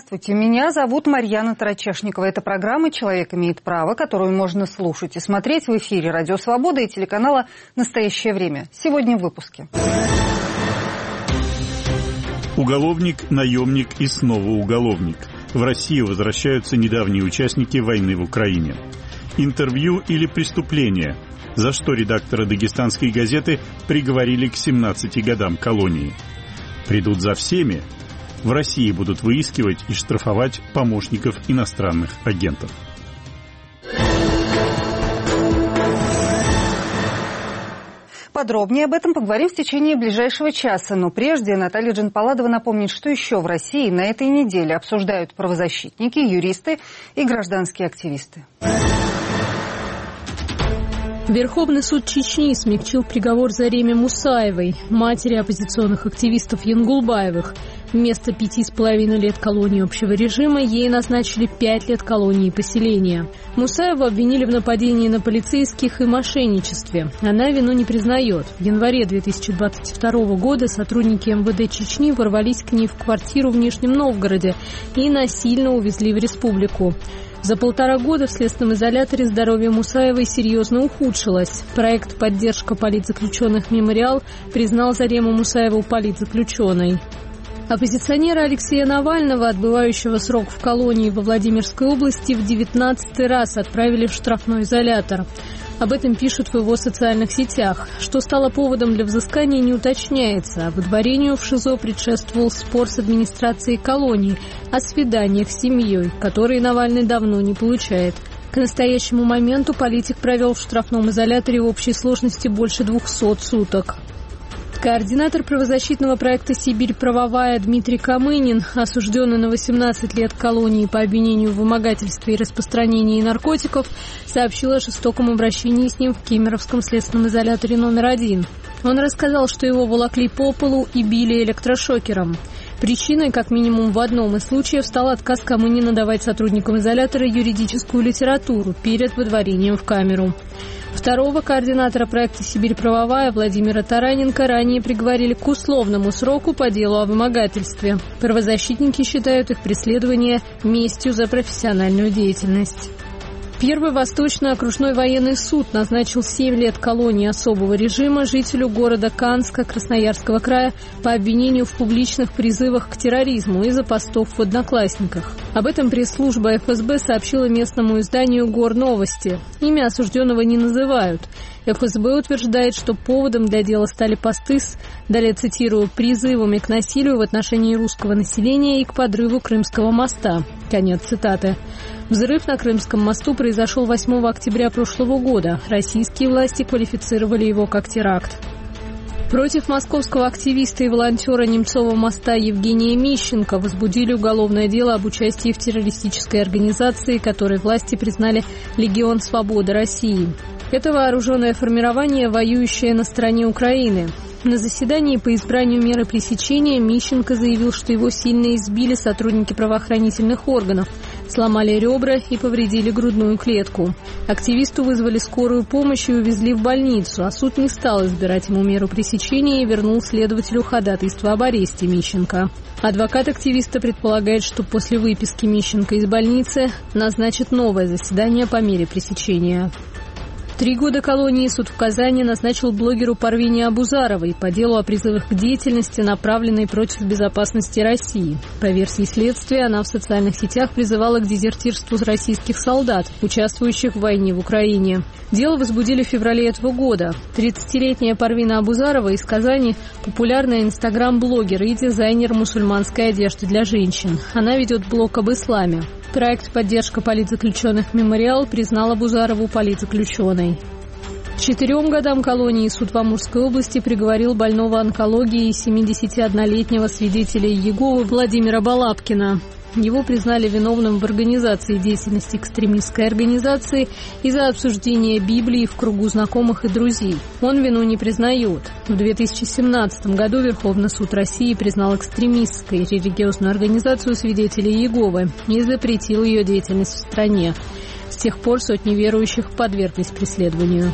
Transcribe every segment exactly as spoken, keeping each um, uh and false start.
Здравствуйте, меня зовут Марьяна Тарачешникова. Это программа «Человек имеет право», которую можно слушать и смотреть в эфире «Радио Свобода» и телеканала «Настоящее время». Сегодня в выпуске. Уголовник, наемник и снова уголовник. В Россию возвращаются недавние участники войны в Украине. Интервью или преступление? За что редактора дагестанской газеты приговорили к семнадцати годам колонии? Придут за всеми? В России будут выискивать и штрафовать помощников иностранных агентов. Подробнее об этом поговорим в течение ближайшего часа. Но прежде Наталья Джанпаладова напомнит, что еще в России на этой неделе обсуждают правозащитники, юристы и гражданские активисты. Верховный суд Чечни смягчил приговор Зареме Мусаевой, матери оппозиционных активистов Янгулбаевых. Вместо пяти с половиной лет колонии общего режима ей назначили пять лет колонии поселения. Мусаеву обвинили в нападении на полицейских и мошенничестве. Она вину не признает. В январе две тысячи двадцать второго года сотрудники эм вэ дэ Чечни ворвались к ней в квартиру в Нижнем Новгороде и насильно увезли в республику. За полтора года в следственном изоляторе здоровье Мусаевой серьезно ухудшилось. Проект «Поддержка политзаключенных Мемориал» признал Зарему Мусаеву политзаключенной. Оппозиционера Алексея Навального, отбывающего срок в колонии во Владимирской области, в девятнадцатый раз отправили в штрафной изолятор. Об этом пишут в его социальных сетях. Что стало поводом для взыскания, не уточняется. А выдворению в ШИЗО предшествовал спор с администрацией колонии о свиданиях с семьей, которые Навальный давно не получает. К настоящему моменту политик провел в штрафном изоляторе в общей сложности больше двухсот суток. Координатор правозащитного проекта «Сибирь правовая» Дмитрий Камынин, осужденный на восемнадцать лет колонии по обвинению в вымогательстве и распространении наркотиков, сообщил о жестоком обращении с ним в Кемеровском следственном изоляторе номер один. Он рассказал, что его волокли по полу и били электрошокером. Причиной, как минимум в одном из случаев, стал отказ Камынина давать сотрудникам изолятора юридическую литературу перед выдворением в камеру. Второго координатора проекта «Сибирь правовая» Владимира Тараненко ранее приговорили к условному сроку по делу о вымогательстве. Правозащитники считают их преследование местью за профессиональную деятельность. Первый Восточный окружной военный суд назначил семь лет колонии особого режима жителю города Канска Красноярского края по обвинению в публичных призывах к терроризму из-за постов в «Одноклассниках». Об этом пресс-служба эф эс бэ сообщила местному изданию «Горновости». Имя осужденного не называют. эф эс бэ утверждает, что поводом для дела стали посты с, далее цитирую, «призывами к насилию в отношении русского населения и к подрыву Крымского моста». Конец цитаты. Взрыв на Крымском мосту произошел восьмого октября прошлого года. Российские власти квалифицировали его как теракт. Против московского активиста и волонтера Немцова моста Евгения Мищенко возбудили уголовное дело об участии в террористической организации, которой власти признали «Легион Свободы России». Это вооруженное формирование, воюющее на стороне Украины. На заседании по избранию меры пресечения Мищенко заявил, что его сильно избили сотрудники правоохранительных органов, сломали ребра и повредили грудную клетку. Активисту вызвали скорую помощь и увезли в больницу, а суд не стал избирать ему меру пресечения и вернул следователю ходатайство об аресте Мищенко. Адвокат активиста предполагает, что после выписки Мищенко из больницы назначит новое заседание по мере пресечения. Три года колонии суд в Казани назначил блогеру Парвине Абузаровой по делу о призывах к деятельности, направленной против безопасности России. По версии следствия, она в социальных сетях призывала к дезертирству российских солдат, участвующих в войне в Украине. Дело возбудили в феврале этого года. тридцатилетняя Парвина Абузарова из Казани – популярная инстаграм-блогер и дизайнер мусульманской одежды для женщин. Она ведет блог об исламе. Проект «Поддержка политзаключенных Мемориал» признал Абузарову политзаключенной. К четырем годам колонии суд в Амурской области приговорил больного онкологией семидесятиоднолетнего свидетеля Иеговы Владимира Балабкина. Его признали виновным в организации деятельности экстремистской организации из-за обсуждения Библии в кругу знакомых и друзей. Он вину не признает. В две тысячи семнадцатом году Верховный суд России признал экстремистской религиозную организацию свидетелей Иеговы и запретил ее деятельность в стране. С тех пор сотни верующих подверглись преследованию.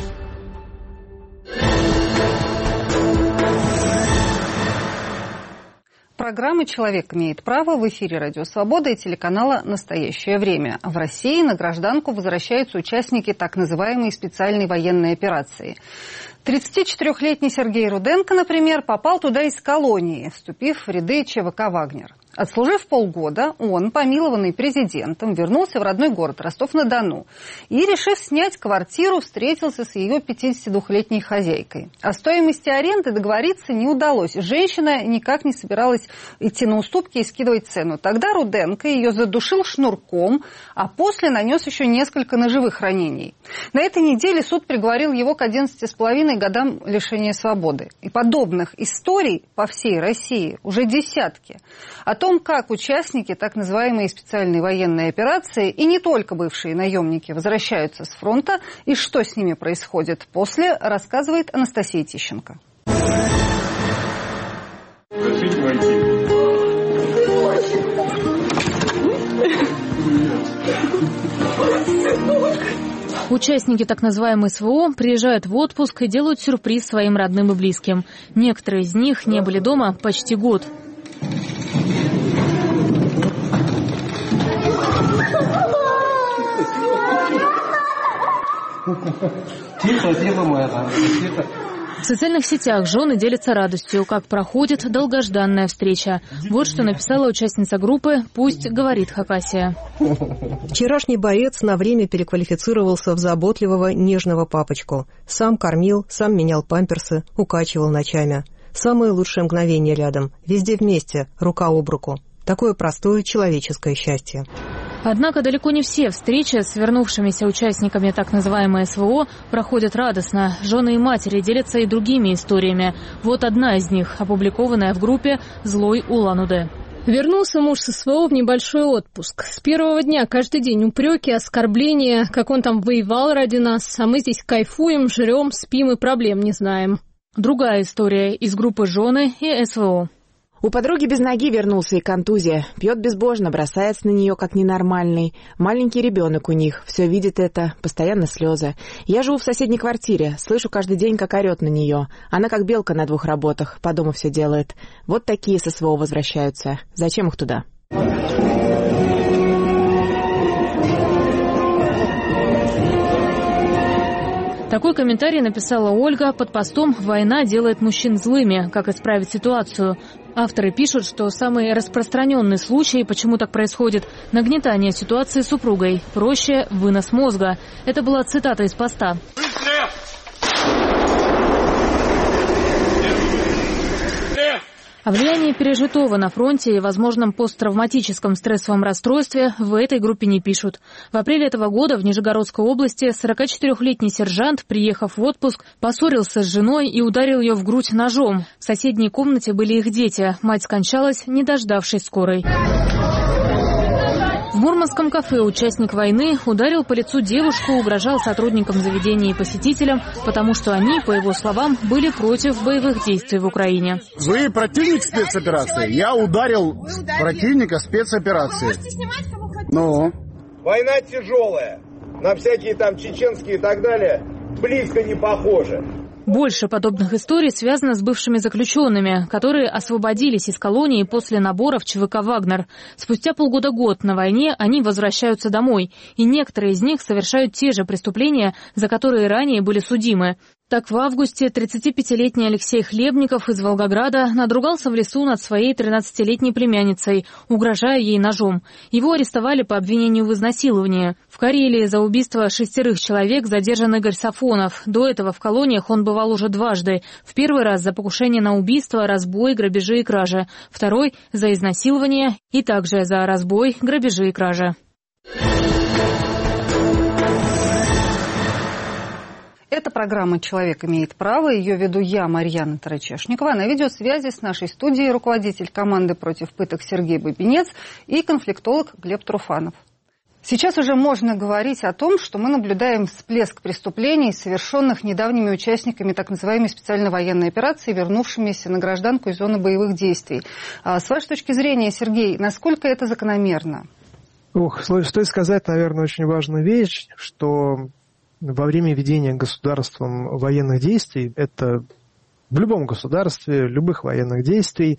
программа «Человек имеет право» в эфире «Радио Свобода» и телеканала «Настоящее время». В России на гражданку возвращаются участники так называемой специальной военной операции. тридцатичетырёхлетний Сергей Руденко, например, попал туда из колонии, вступив в ряды ЧВК «Вагнер». Отслужив полгода, он, помилованный президентом, вернулся в родной город Ростов-на-Дону и, решив снять квартиру, встретился с ее пятидесятидвухлетней хозяйкой. О стоимости аренды договориться не удалось. Женщина никак не собиралась идти на уступки и скидывать цену. Тогда Руденко ее задушил шнурком, а после нанес еще несколько ножевых ранений. На этой неделе суд приговорил его к одиннадцати с половиной годам лишения свободы. И подобных историй по всей России уже десятки. О том, как участники так называемой специальной военной операции и не только бывшие наемники возвращаются с фронта и что с ними происходит после, рассказывает Анастасия Тищенко. Участники так называемой СВО приезжают в отпуск и делают сюрприз своим родным и близким. Некоторые из них не были дома почти год. Тихо, тихо, моя дама, тихо. В социальных сетях жены делятся радостью, как проходит долгожданная встреча. Вот что написала участница группы «Пусть говорит Хакасия». Вчерашний боец на время переквалифицировался в заботливого, нежного папочку. Сам кормил, сам менял памперсы, укачивал ночами. Самые лучшие мгновения рядом, везде вместе, рука об руку. Такое простое человеческое счастье. Однако далеко не все встречи с вернувшимися участниками так называемой СВО проходят радостно. Жены и матери делятся и другими историями. Вот одна из них, опубликованная в группе «Злой Улан-Удэ». Вернулся муж с СВО в небольшой отпуск. С первого дня каждый день упреки, оскорбления, как он там воевал ради нас, а мы здесь кайфуем, жрем, спим и проблем не знаем. Другая история из группы «Жены» и СВО. У подруги без ноги вернулся и контузия. Пьет безбожно, бросается на нее как ненормальный. Маленький ребенок у них, все видит это, постоянно слезы. Я живу в соседней квартире, слышу каждый день, как орет на нее. Она как белка на двух работах, по дому все делает. Вот такие с СВО возвращаются. Зачем их туда? Такой комментарий написала Ольга под постом «Война делает мужчин злыми. Как исправить ситуацию?». Авторы пишут, что самый распространенный случай, почему так происходит, нагнетание ситуации с супругой. Проще – вынос мозга. Это была цитата из поста. О влиянии пережитого на фронте и возможном посттравматическом стрессовом расстройстве в этой группе не пишут. В апреле этого года в Нижегородской области сорокачетырёхлетний сержант, приехав в отпуск, поссорился с женой и ударил ее в грудь ножом. В соседней комнате были их дети. Мать скончалась, не дождавшись скорой. В мурманском кафе участник войны ударил по лицу девушку, угрожал сотрудникам заведения и посетителям, потому что они, по его словам, были против боевых действий в Украине. Вы противник спецоперации? Я ударил противника спецоперации. Ну? Война тяжелая. На всякие там чеченские и так далее близко не похоже. Больше подобных историй связано с бывшими заключенными, которые освободились из колонии после набора в ЧВК «Вагнер». Спустя полгода-год на войне они возвращаются домой, и некоторые из них совершают те же преступления, за которые ранее были судимы. Так, в августе тридцатипятилетний Алексей Хлебников из Волгограда надругался в лесу над своей тринадцатилетней племянницей, угрожая ей ножом. Его арестовали по обвинению в изнасиловании. В Карелии за убийство шестерых человек задержан Игорь Сафонов. До этого в колониях он бывал уже дважды. В первый раз за покушение на убийство, разбой, грабежи и кражи. Второй – за изнасилование и также за разбой, грабежи и кражи. Это программа «Человек имеет право». Ее веду я, Марьяна Тарачешникова. На видеосвязи с нашей студией руководитель команды против пыток Сергей Бабинец и конфликтолог Глеб Труфанов. Сейчас уже можно говорить о том, что мы наблюдаем всплеск преступлений, совершенных недавними участниками так называемой специальной военной операции, вернувшимися на гражданку из зоны боевых действий. А с вашей точки зрения, Сергей, насколько это закономерно? Ух, стоит сказать, наверное, очень важную вещь, что во время ведения государством военных действий, это в любом государстве, любых военных действий,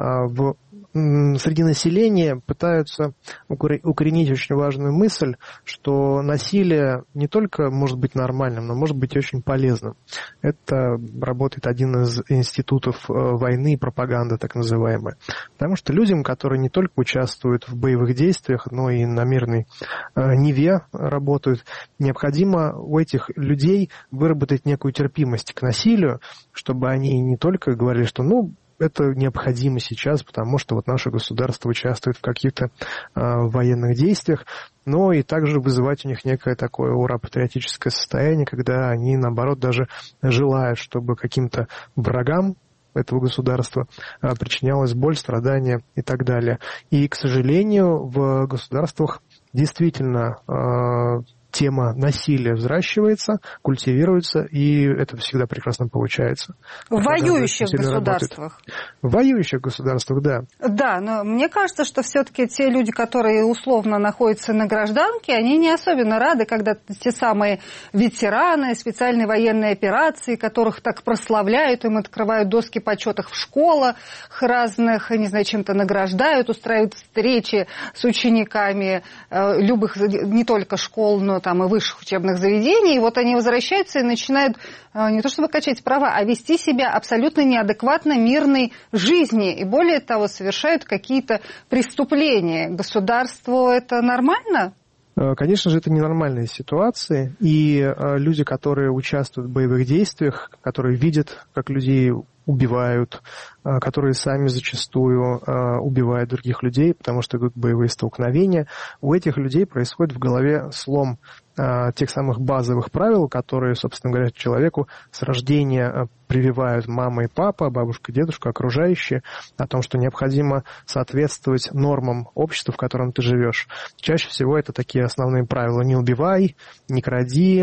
в, среди населения пытаются укоренить очень важную мысль, что насилие не только может быть нормальным, но может быть очень полезным. Это работает один из институтов войны и пропаганды, так называемая. Потому что людям, которые не только участвуют в боевых действиях, но и на мирной ниве работают, необходимо у этих людей выработать некую терпимость к насилию, чтобы они не только говорили, что ну, это необходимо сейчас, потому что вот наше государство участвует в каких-то э, военных действиях, но и также вызывать у них некое такое ура-патриотическое состояние, когда они, наоборот, даже желают, чтобы каким-то врагам этого государства э, причинялась боль, страдания и так далее. И, к сожалению, в государствах действительно э, тема насилия взращивается, культивируется, и это всегда прекрасно получается. В воюющих государствах. В воюющих государствах, да. Да, но мне кажется, что все-таки те люди, которые условно находятся на гражданке, они не особенно рады, когда те самые ветераны специальной военной операции, которых так прославляют, им открывают доски почетов в школах разных, не знаю, чем-то награждают, устраивают встречи с учениками э, любых, не только школ, но там и высших учебных заведений, и вот они возвращаются и начинают не то чтобы качать права, а вести себя абсолютно неадекватно мирной жизни, и более того, совершают какие-то преступления. Государству это нормально? Конечно же, это ненормальные ситуации, и люди, которые участвуют в боевых действиях, которые видят, как людей убивают, которые сами зачастую убивают других людей, потому что идут боевые столкновения, у этих людей происходит в голове слом тех самых базовых правил, которые, собственно говоря, человеку с рождения прививают мама и папа, бабушка, дедушка, окружающие, о том, что необходимо соответствовать нормам общества, в котором ты живешь. Чаще всего это такие основные правила. Не убивай, не кради,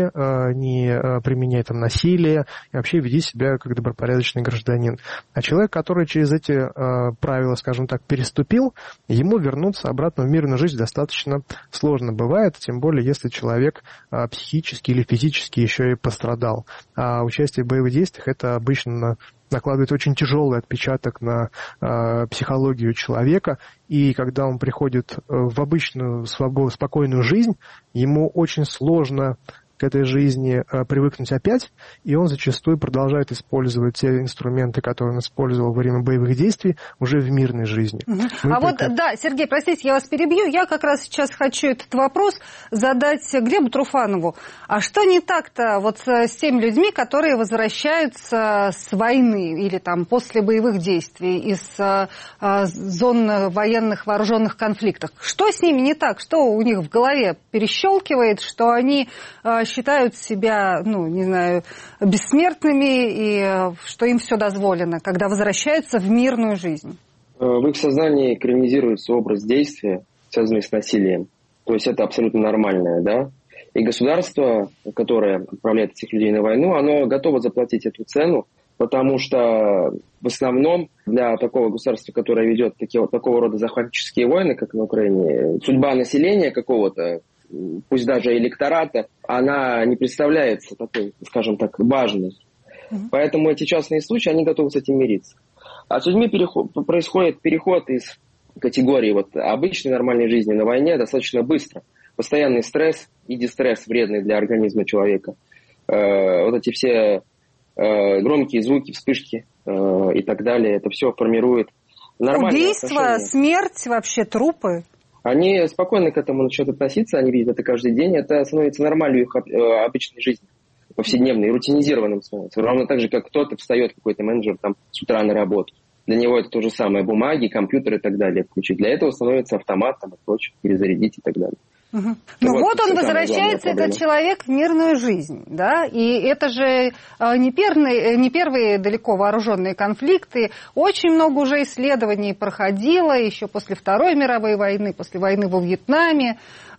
не применяй там насилие, и вообще веди себя как добропорядочный гражданин. А человек, который через эти правила, скажем так, переступил, ему вернуться обратно в мирную жизнь достаточно сложно бывает, тем более если человек психически или физически еще и пострадал. А участие в боевых действиях это обычно накладывает очень тяжелый отпечаток на э, психологию человека, и когда он приходит в обычную свободную, спокойную жизнь, ему очень сложно к этой жизни э, привыкнуть опять, и он зачастую продолжает использовать те инструменты, которые он использовал во время боевых действий, уже в мирной жизни. Угу. А только... вот, да, Сергей, простите, я вас перебью, я как раз сейчас хочу этот вопрос задать Глебу Труфанову. А что не так-то вот с теми людьми, которые возвращаются с войны или там после боевых действий, из а, а, зон военных вооруженных конфликтов? Что с ними не так? Что у них в голове перещелкивает, что они а, считают себя, ну, не знаю, бессмертными и что им все дозволено, когда возвращаются в мирную жизнь? В их сознании экранизируется образ действия, связанный с насилием. То есть это абсолютно нормальное, да? И государство, которое отправляет этих людей на войну, оно готово заплатить эту цену, потому что в основном для такого государства, которое ведет такие, такого рода захватнические войны, как на Украине, судьба населения какого-то, пусть даже электората, она не представляется такой, скажем так, важной. Mm-hmm. Поэтому эти частные случаи, они готовы с этим мириться. А с людьми переход, происходит переход из категории вот, обычной нормальной жизни на войне достаточно быстро. Постоянный стресс и дистресс вредный для организма человека. Э, вот эти все э, громкие звуки, вспышки э, и так далее, это все формирует нормальные Убийство, отношения. Смерть, вообще трупы. Они спокойно к этому начнут относиться, они видят это каждый день, это становится нормалью их обычной жизни, повседневной, рутинизированным становится. Ровно так же, как кто-то встает, какой-то менеджер там с утра на работу. Для него это то же самое, бумаги, компьютеры и так далее включить. Для этого становится автомат там, и прочее, перезарядить и так далее. Угу. Ну вот, вот он возвращается, этот человек, в мирную жизнь, да, и это же не первые, не первые далеко вооруженные конфликты, очень много уже исследований проходило еще после Второй мировой войны, после войны во Вьетнаме,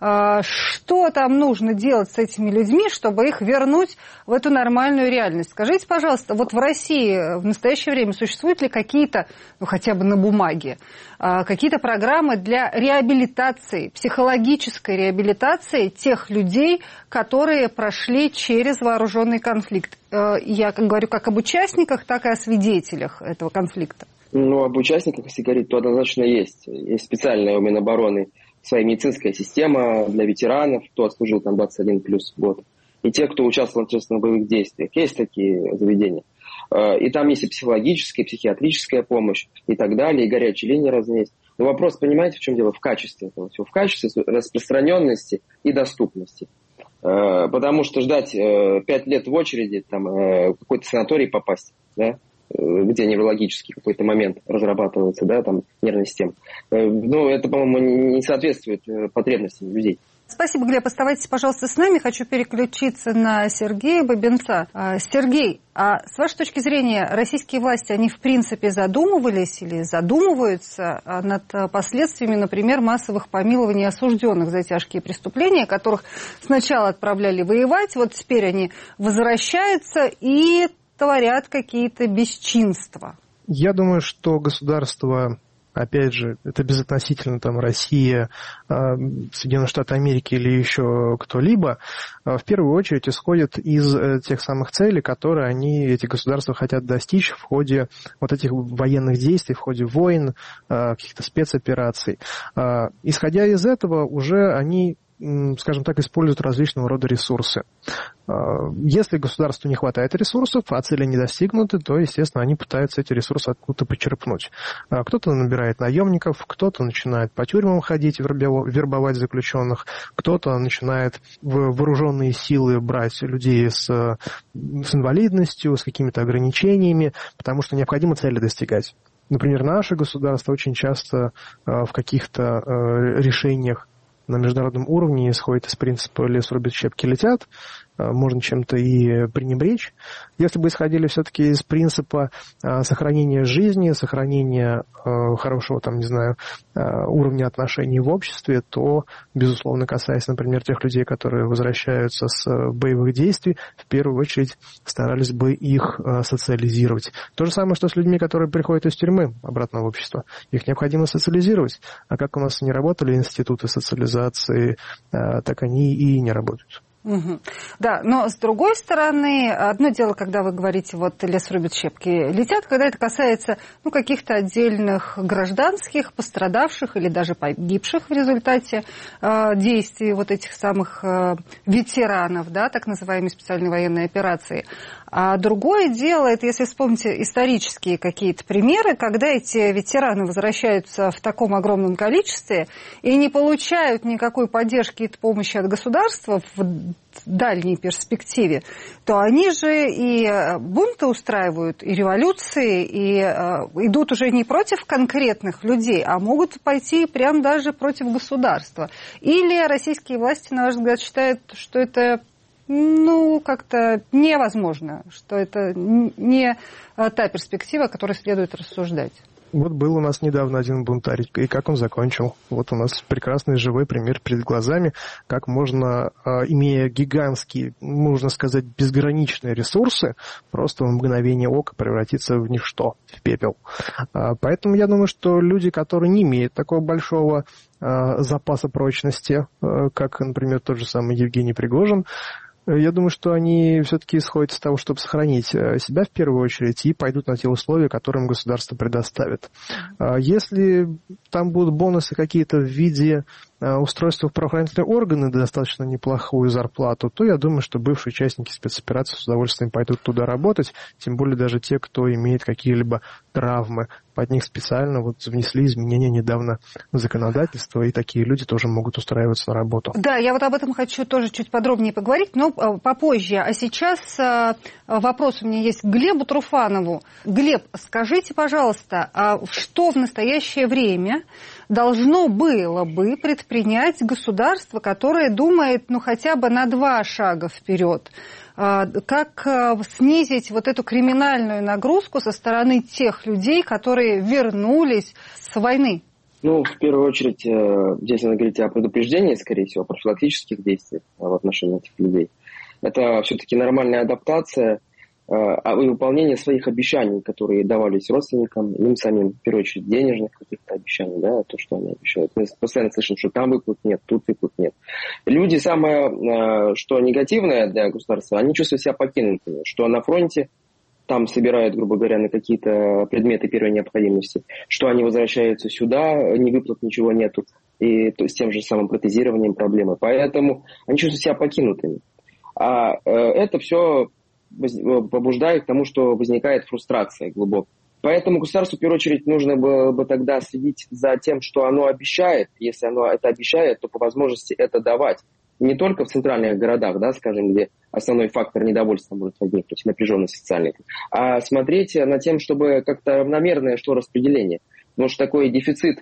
Что там нужно делать с этими людьми, чтобы их вернуть в эту нормальную реальность? Скажите, пожалуйста, вот в России в настоящее время существуют ли какие-то, ну хотя бы на бумаге, какие-то программы для реабилитации, психологической реабилитации тех людей, которые прошли через вооруженный конфликт? Я говорю как об участниках, так и о свидетелях этого конфликта. Ну, об участниках, если говорить, то однозначно есть. Есть специальная у Минобороны своя медицинская система для ветеранов, кто отслужил там двадцать один плюс год. И те, кто участвовал в боевых действиях. Есть такие заведения. И там есть и психологическая, и психиатрическая помощь, и так далее, и горячие линии разные есть. Но вопрос, понимаете, в чем дело? В качестве этого всего. В качестве распространенности и доступности. Потому что ждать пять лет в очереди, там, в какой-то санаторий попасть, да, где неврологический какой-то момент разрабатывается, да, там, нервная система. Ну, это, по-моему, не соответствует потребностям людей. Спасибо, Глеб. Оставайтесь, пожалуйста, с нами. Хочу переключиться на Сергея Бабинца. Сергей, а с вашей точки зрения, российские власти, они в принципе задумывались или задумываются над последствиями, например, массовых помилований осужденных за тяжкие преступления, которых сначала отправляли воевать, вот теперь они возвращаются и творят какие-то бесчинства? Я думаю, что государство... Опять же, это безотносительно там Россия, Соединенные Штаты Америки или еще кто-либо, в первую очередь исходит из тех самых целей, которые они, эти государства хотят достичь в ходе вот этих военных действий, в ходе войн, каких-то спецопераций. Исходя из этого, уже они, скажем так, используют различного рода ресурсы. Если государству не хватает ресурсов, а цели не достигнуты, то, естественно, они пытаются эти ресурсы откуда-то почерпнуть. Кто-то набирает наемников, кто-то начинает по тюрьмам ходить, вербовать заключенных, кто-то начинает в вооруженные силы брать людей с, с инвалидностью, с какими-то ограничениями, потому что необходимо цели достигать. Например, наше государство очень часто в каких-то решениях на международном уровне исходит из принципа «лес рубит, щепки летят», можно чем-то и пренебречь. Если бы исходили все-таки из принципа сохранения жизни, сохранения хорошего, там, не знаю, уровня отношений в обществе, то, безусловно, касаясь, например, тех людей, которые возвращаются с боевых действий, в первую очередь старались бы их социализировать. То же самое, что с людьми, которые приходят из тюрьмы обратно в общество. Их необходимо социализировать. А как у нас не работали институты социализации, так они и не работают. Угу. Да, но с другой стороны, одно дело, когда вы говорите, вот лес рубит, щепки летят, когда это касается ну, каких-то отдельных гражданских, пострадавших или даже погибших в результате э, действий вот этих самых э, ветеранов, да, так называемой специальной военной операции. А другое дело, это если вспомните исторические какие-то примеры, когда эти ветераны возвращаются в таком огромном количестве и не получают никакой поддержки и помощи от государства в дальней перспективе, то они же и бунты устраивают, и революции, и э, идут уже не против конкретных людей, а могут пойти прям даже против государства. Или российские власти, на ваш взгляд, считают, что это ну, как-то невозможно, что это не та перспектива, о которой следует рассуждать. Вот был у нас недавно один бунтарь, и как он закончил. Вот у нас прекрасный живой пример перед глазами, как можно, имея гигантские, можно сказать, безграничные ресурсы, просто в мгновение ока превратиться в ничто, в пепел. Поэтому я думаю, что люди, которые не имеют такого большого запаса прочности, как, например, тот же самый Евгений Пригожин, я думаю, что они все-таки исходят из того, чтобы сохранить себя в первую очередь и пойдут на те условия, которые им государство предоставит. Если там будут бонусы какие-то в виде устройства в правоохранительные органы, достаточно неплохую зарплату, то я думаю, что бывшие участники спецоперации с удовольствием пойдут туда работать, тем более даже те, кто имеет какие-либо травмы. Под них специально вот внесли изменения недавно в законодательство, и такие люди тоже могут устраиваться на работу. Да, я вот об этом хочу тоже чуть подробнее поговорить, но попозже. А сейчас вопрос у меня есть к Глебу Труфанову. Глеб, скажите, пожалуйста, что в настоящее время должно было бы предпринять государство, которое думает, ну, хотя бы на два шага вперед? Как снизить вот эту криминальную нагрузку со стороны тех людей, которые вернулись с войны? Ну, в первую очередь, здесь надо говорить о предупреждении, скорее всего, о профилактических действиях в отношении этих людей. Это все-таки нормальная адаптация и выполнение своих обещаний, которые давались родственникам, им самим, в первую очередь, денежных каких-то обещаний, да, то, что они обещают. Мы постоянно слышим, что там выплат нет, тут выплат нет. Люди, самое, что негативное для государства, они чувствуют себя покинутыми, что на фронте там собирают, грубо говоря, на какие-то предметы первой необходимости, что они возвращаются сюда, ни выплат, ничего нету, и то, с тем же самым протезированием проблемы. Поэтому они чувствуют себя покинутыми. А э, это все побуждает к тому, что возникает фрустрация глубокая. Поэтому государству, в первую очередь, нужно было бы тогда следить за тем, что оно обещает. Если оно это обещает, то по возможности это давать. Не только в центральных городах, да, скажем, где основной фактор недовольства может возникнуть, напряженность социальная, а смотреть над тем, чтобы как-то равномерное шло распределение. Потому что такой дефицит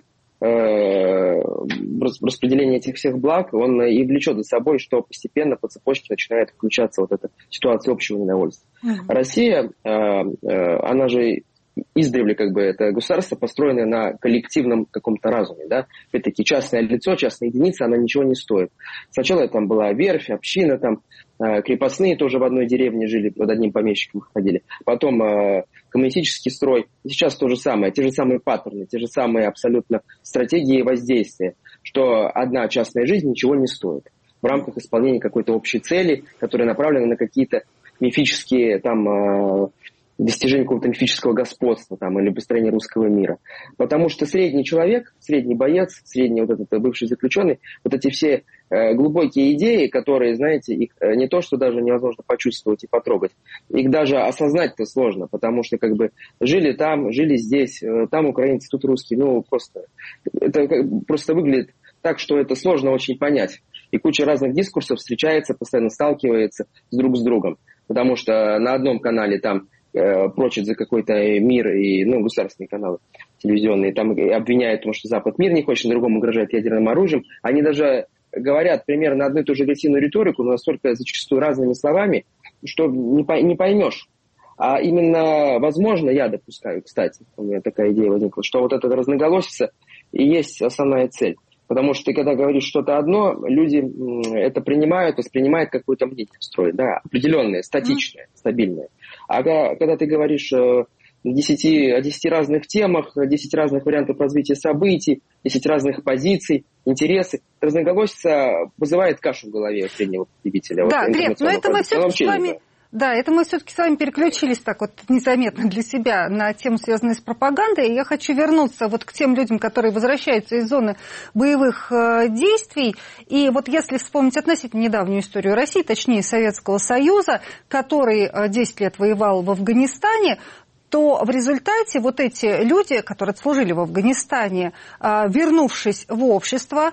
э, распределения этих всех благ, он и влечет за собой, что постепенно по цепочке начинает включаться вот эта ситуация общего недовольства. Mm-hmm. Россия, э, э, она же издревле как бы это государство, построенное на коллективном каком-то разуме, да, опять-таки частное лицо, частная единица, она ничего не стоит. Сначала там была верфь, община, там э, крепостные тоже в одной деревне жили, под одним помещиком ходили, потом э, коммунистический строй, и сейчас то же самое, те же самые паттерны, те же самые абсолютно стратегии воздействия, что одна частная жизнь ничего не стоит в рамках исполнения какой-то общей цели, которая направлена на какие-то мифические там э, достижение какого-то мифического господства там, или построение русского мира. Потому что средний человек, средний боец, средний вот этот бывший заключенный, вот эти все э, глубокие идеи, которые, знаете, их э, не то, что даже невозможно почувствовать и потрогать, их даже осознать-то сложно, потому что как бы жили там, жили здесь, э, там украинцы, тут русские, ну просто это просто выглядит так, что это сложно очень понять. И куча разных дискурсов встречается, постоянно сталкивается с друг с другом. Потому что на одном канале там прочат за какой-то мир, и, ну, государственные каналы телевизионные, там обвиняют в том, что Запад мир не хочет, на другом угрожает ядерным оружием. Они даже говорят примерно одну и ту же агрессивную риторику, но настолько зачастую разными словами, что не, по, не поймешь. А именно, возможно, я допускаю, кстати, у меня такая идея возникла, что вот это разноголосица и есть основная цель. Потому что ты, когда говоришь что-то одно, люди это принимают, воспринимают какое-то мнение, строят, да, определенное, статичное, стабильное. А когда ты говоришь о десяти, о десяти разных темах, десять разных вариантов развития событий, десять разных позиций, интересы, разноголосица вызывает кашу в голове среднего потребителя. Да, вот, Глеб, но это мы все-таки с вами... Да, это мы все-таки с вами переключились так вот незаметно для себя на тему, связанную с пропагандой. И я хочу вернуться вот к тем людям, которые возвращаются из зоны боевых э, действий. И вот если вспомнить относительно недавнюю историю России, точнее Советского Союза, который десять лет воевал в Афганистане, то в результате вот эти люди, которые служили в Афганистане, вернувшись в общество,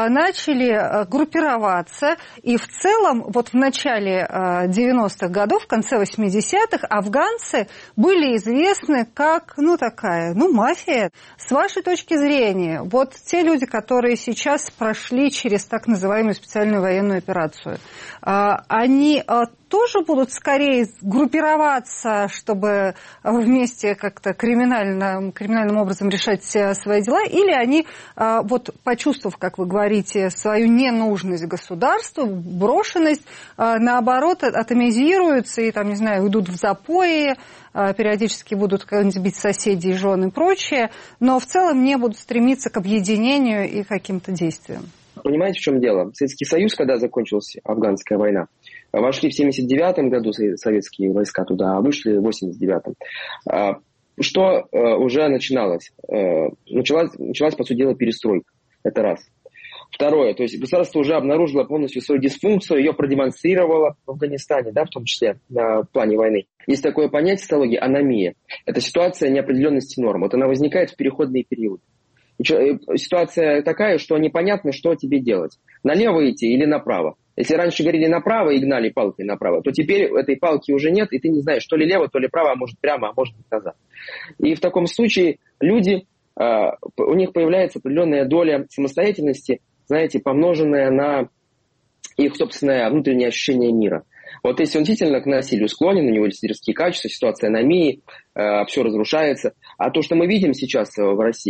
начали группироваться. И в целом вот в начале девяностых годов, в конце восьмидесятых, афганцы были известны как, ну, такая, ну, мафия. С вашей точки зрения, вот те люди, которые сейчас прошли через так называемую специальную военную операцию, они тоже будут скорее группироваться, чтобы вместе как-то криминально, криминальным образом решать свои дела, или они, вот почувствовав, как вы говорите, свою ненужность государству, брошенность, наоборот, атомизируются и, там, не знаю, уйдут в запои, периодически будут кого-нибудь бить соседей, жены и прочее, но в целом не будут стремиться к объединению и каким-то действиям. Понимаете, в чем дело? Советский Союз, когда закончилась афганская война, вошли в семьдесят девятом году советские войска туда, а вышли в восемьдесят девятом. Что уже начиналось? Началась, началась, по сути дела, перестройка. Это раз. Второе, то есть государство уже обнаружило полностью свою дисфункцию, ее продемонстрировало в Афганистане, да, в том числе на плане войны. Есть такое понятие в социологии — аномия. Это ситуация неопределенности норм. Вот она возникает в переходные периоды. Ситуация такая, что непонятно, что тебе делать. Налево идти или направо. Если раньше говорили направо и гнали палкой направо, то теперь этой палки уже нет, и ты не знаешь, то ли лево, то ли право, а может прямо, а может быть назад. И в таком случае люди, у них появляется определенная доля самостоятельности, знаете, помноженная на их собственное внутреннее ощущение мира. Вот если он действительно к насилию склонен, у него есть лидерские качества, ситуация аномии, э, все разрушается. А то, что мы видим сейчас в России,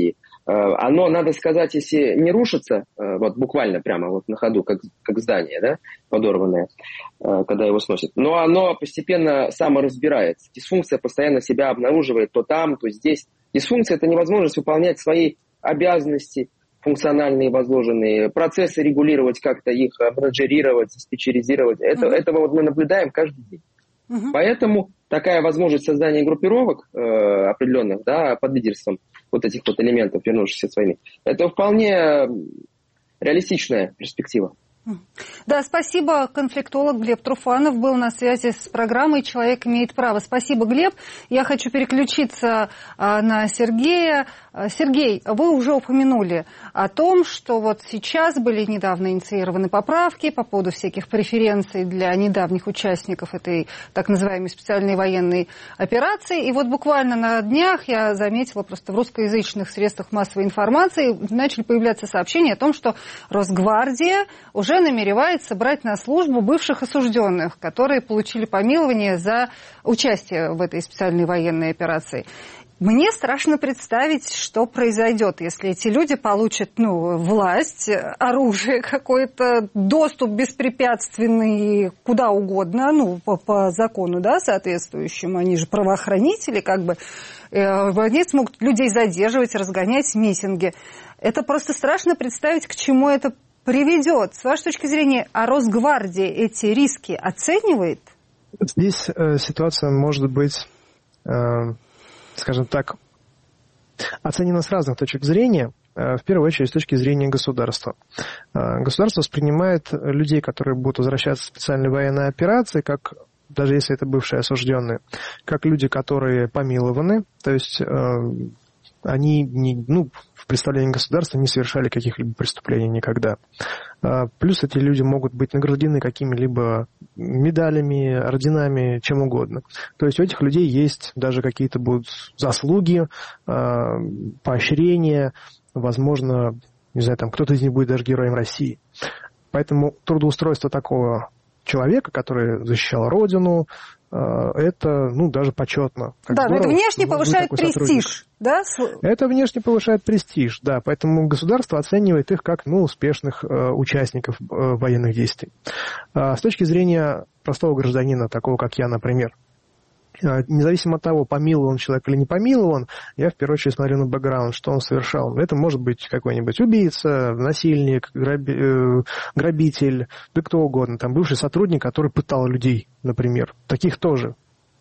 оно, надо сказать, если не рушится, вот буквально прямо вот на ходу, как, как здание, да, подорванное, когда его сносят, но оно постепенно саморазбирается. Дисфункция постоянно себя обнаруживает то там, то здесь. Дисфункция – это невозможность выполнять свои обязанности, функциональные, возложенные, процессы регулировать, как-то их менеджерировать, диспетчеризировать. Это, uh-huh. Этого вот мы наблюдаем каждый день. Uh-huh. Поэтому такая возможность создания группировок э, определенных, да, под лидерством вот этих вот элементов, вернувшихся с войны, это вполне реалистичная перспектива. Да, спасибо. Конфликтолог Глеб Труфанов был на связи с программой «Человек имеет право». Спасибо, Глеб. Я хочу переключиться а, на Сергея. Сергей, вы уже упомянули о том, что вот сейчас были недавно инициированы поправки по поводу всяких преференций для недавних участников этой так называемой специальной военной операции. И вот буквально на днях я заметила просто в русскоязычных средствах массовой информации начали появляться сообщения о том, что Росгвардия уже намеревается брать на службу бывших осужденных, которые получили помилование за участие в этой специальной военной операции. Мне страшно представить, что произойдет, если эти люди получат, ну, власть, оружие какое-то, доступ беспрепятственный куда угодно, ну, по, по закону, да, соответствующему. Они же правоохранители, как бы. Они смогут людей задерживать, разгонять митинги. Это просто страшно представить, к чему это приведет. С вашей точки зрения, а Росгвардия эти риски оценивает? Здесь э, ситуация может быть, э, скажем так, оценена с разных точек зрения. Э, в первую очередь, с точки зрения государства. Э, государство воспринимает людей, которые будут возвращаться в специальной военной операции, как, даже если это бывшие осужденные, как люди, которые помилованы, то есть э, они не, ну, в представлении государства не совершали каких-либо преступлений никогда. Плюс эти люди могут быть награждены какими-либо медалями, орденами, чем угодно. То есть у этих людей есть даже какие-то будут заслуги, поощрения, возможно, не знаю, там кто-то из них будет даже героем России. Поэтому трудоустройство такого человека, который защищал Родину, это, ну, даже почетно. Как да, здорово, но это внешне повышает престиж, да? Это внешне повышает престиж, да, поэтому государство оценивает их как, ну, успешных э, участников э, военных действий. А с точки зрения простого гражданина, такого как я, например, э, независимо от того, помилован человек или не помилован, я в первую очередь смотрю на бэкграунд, что он совершал. Это может быть какой-нибудь убийца, насильник, граби, э, грабитель, да кто угодно, там бывший сотрудник, который пытал людей, например. Таких тоже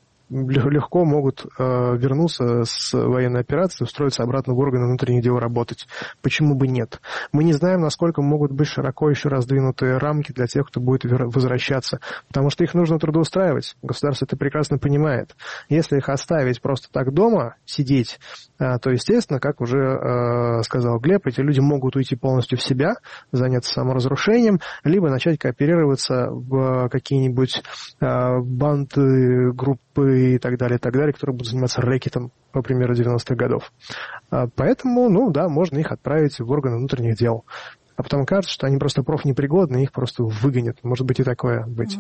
легко могут э, вернуться с военной операции, устроиться обратно в органы внутренних дел работать. Почему бы нет? Мы не знаем, насколько могут быть широко еще раздвинутые рамки для тех, кто будет возвращаться, потому что их нужно трудоустраивать. Государство это прекрасно понимает. Если их оставить просто так дома, сидеть, э, то, естественно, как уже э, сказал Глеб, эти люди могут уйти полностью в себя, заняться саморазрушением, либо начать кооперироваться в какие-нибудь э, банды, группы, и так далее, и так далее, которые будут заниматься рэкетом, по примеру, девяностых годов. Поэтому, ну да, можно их отправить в органы внутренних дел. А потом кажется, что они просто профнепригодны, их просто выгонят. Может быть и такое быть.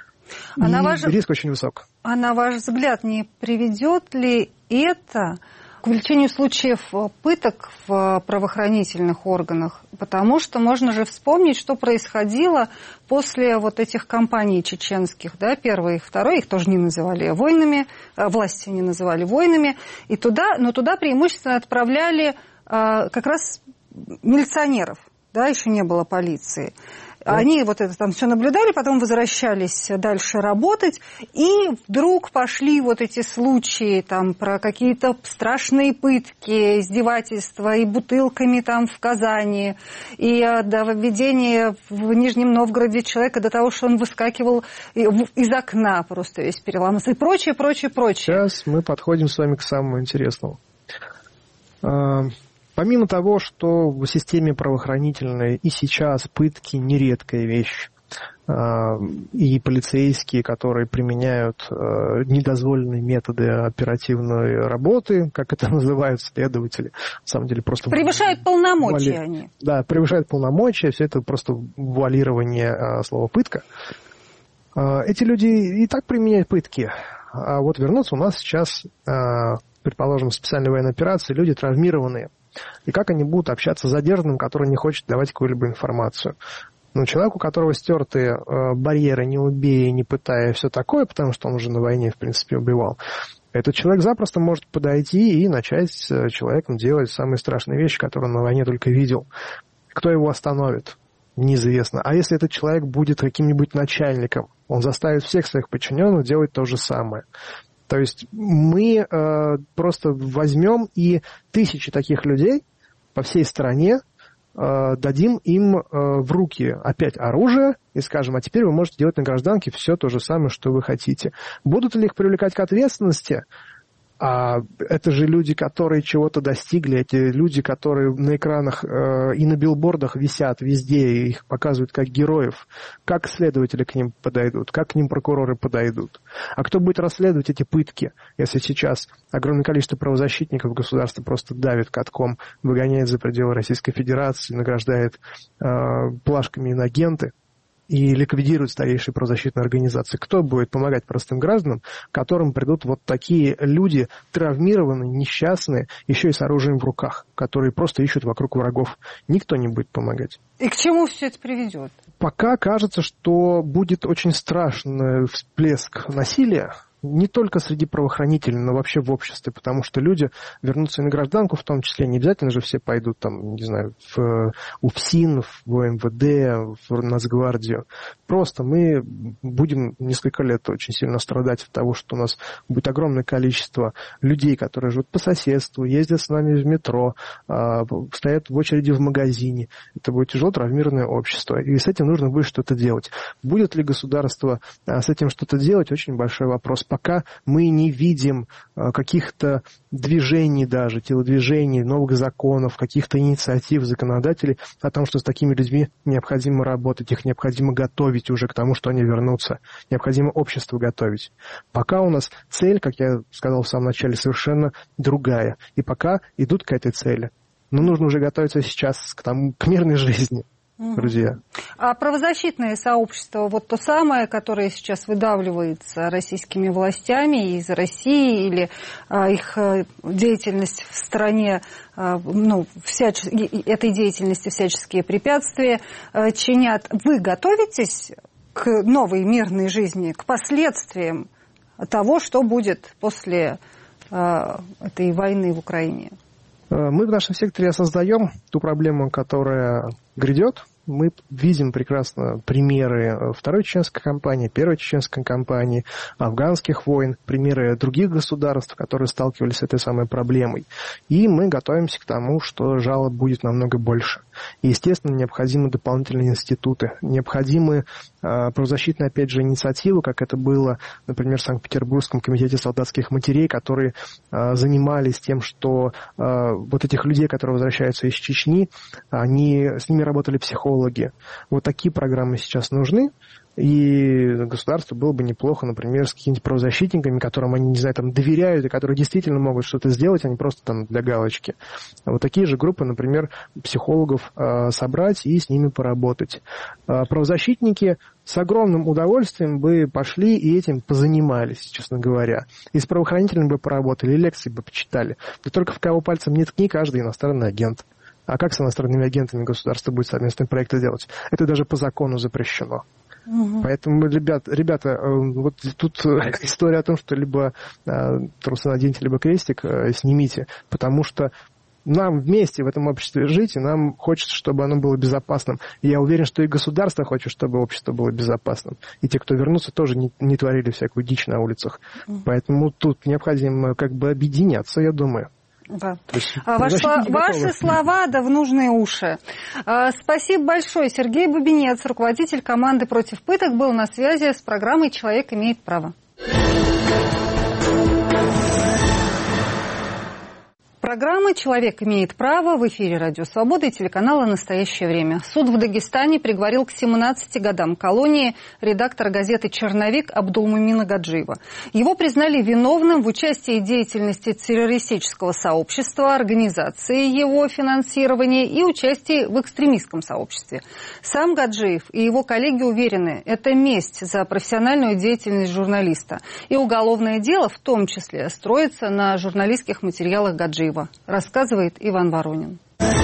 А и на ваш... риск очень высок. А на ваш взгляд, не приведет ли это к увеличению случаев пыток в правоохранительных органах? Потому что можно же вспомнить, что происходило после вот этих кампаний чеченских, да, первой и второй, их тоже не называли войнами, власти не называли войнами, и туда, но туда преимущественно отправляли а, как раз милиционеров, да, еще не было полиции. Они вот это там все наблюдали, потом возвращались дальше работать, и вдруг пошли вот эти случаи там про какие-то страшные пытки, издевательства и бутылками там в Казани, и до введения в Нижнем Новгороде человека до того, что он выскакивал из окна просто весь переломался, и прочее, прочее, прочее. Сейчас мы подходим с вами к самому интересному. Помимо того, что в системе правоохранительной и сейчас пытки нередкая вещь, и полицейские, которые применяют недозволенные методы оперативной работы, как это называют следователи, на самом деле просто... Превышают полномочия вуали... они. Да, превышают полномочия, все это просто вуалирование слова «пытка». Эти люди и так применяют пытки, а вот вернуться у нас сейчас, предположим, в специальной военной операции, люди травмированные, И как они будут общаться с задержанным, который не хочет давать какую-либо информацию. Ну, человек, у которого стертые э, барьеры, не убей, не пытай, все такое, потому что он уже на войне, в принципе, убивал, этот человек запросто может подойти и начать с человеком делать самые страшные вещи, которые он на войне только видел. Кто его остановит? Неизвестно. А если этот человек будет каким-нибудь начальником, он заставит всех своих подчиненных делать то же самое. То есть мы э, просто возьмем и тысячи таких людей по всей стране э, дадим им э, в руки опять оружие и скажем, а теперь вы можете делать на гражданке все то же самое, что вы хотите. Будут ли их привлекать к ответственности? А это же люди, которые чего-то достигли, эти люди, которые на экранах э, и на билбордах висят везде, и их показывают как героев. Как следователи к ним подойдут, как к ним прокуроры подойдут? А кто будет расследовать эти пытки, если сейчас огромное количество правозащитников государства просто давит катком, выгоняет за пределы Российской Федерации, награждает э, плашками инагенты и ликвидирует старейшие правозащитные организации? Кто будет помогать простым гражданам, к которым придут вот такие люди, травмированные, несчастные, еще и с оружием в руках, которые просто ищут вокруг врагов? Никто не будет помогать. И к чему все это приведет? Пока кажется, что будет очень страшный всплеск насилия, не только среди правоохранителей, но вообще в обществе, потому что люди вернутся и на гражданку, в том числе, не обязательно же все пойдут там, не знаю, в УФСИН, в МВД, в Нацгвардию. Просто мы будем несколько лет очень сильно страдать от того, что у нас будет огромное количество людей, которые живут по соседству, ездят с нами в метро, стоят в очереди в магазине. Это будет тяжело травмированное общество, и с этим нужно будет что-то делать. Будет ли государство с этим что-то делать, очень большой вопрос. Пока мы не видим каких-то движений даже, телодвижений, новых законов, каких-то инициатив законодателей о том, что с такими людьми необходимо работать, их необходимо готовить уже к тому, что они вернутся. Необходимо общество готовить. Пока у нас цель, как я сказал в самом начале, совершенно другая. И пока идут к этой цели. Но нужно уже готовиться сейчас к, тому, к мирной жизни. Друзья. А правозащитное сообщество, вот то самое, которое сейчас выдавливается российскими властями из России, или а, их а, деятельность в стране, а, ну, всяч... этой деятельности всяческие препятствия а, чинят, вы готовитесь к новой мирной жизни, к последствиям того, что будет после а, этой войны в Украине? Мы в нашем секторе создаем ту проблему, которая грядет. Мы видим прекрасно примеры Второй чеченской кампании, Первой чеченской кампании, афганских войн, примеры других государств, которые сталкивались с этой самой проблемой. И мы готовимся к тому, что жалоб будет намного больше. И, естественно, необходимы дополнительные институты, необходимы э, правозащитные, опять же, инициативы, как это было, например, в Санкт-Петербургском комитете солдатских матерей, которые э, занимались тем, что э, вот этих людей, которые возвращаются из Чечни, они, с ними работали психологи. Вот такие программы сейчас нужны, и государству было бы неплохо, например, с какими-то правозащитниками, которым они, не знаю, там доверяют, и которые действительно могут что-то сделать, а не просто там для галочки. Вот такие же группы, например, психологов э, собрать и с ними поработать. Э, правозащитники с огромным удовольствием бы пошли и этим позанимались, честно говоря. И с правоохранителями бы поработали, и лекции бы почитали. Да только в кого пальцем не ткни, каждый иностранный агент. А как с иностранными агентами государство будет совместные проекты делать? Это даже по закону запрещено. Угу. Поэтому, ребят, ребята, вот тут история о том, что либо трусы наденьте, либо крестик снимите, потому что нам вместе в этом обществе жить, и нам хочется, чтобы оно было безопасным. И я уверен, что и государство хочет, чтобы общество было безопасным. И те, кто вернутся, тоже не, не творили всякую дичь на улицах. Угу. Поэтому тут необходимо как бы объединяться, я думаю. Да. Ваши, ваши слова да в нужные уши. Спасибо большое. Сергей Бубенец, руководитель команды «Против пыток», был на связи с программой «Человек имеет право». Программа «Человек имеет право» в эфире «Радио Свобода» и телеканала «Настоящее время». Суд в Дагестане приговорил к семнадцати годам колонии редактора газеты «Черновик» Абдулмумина Гаджиева. Его признали виновным в участии в деятельности террористического сообщества, организации его финансирования и участии в экстремистском сообществе. Сам Гаджиев и его коллеги уверены, это месть за профессиональную деятельность журналиста. И уголовное дело в том числе строится на журналистских материалах Гаджиева. Гаджиева, рассказывает Иван Воронин.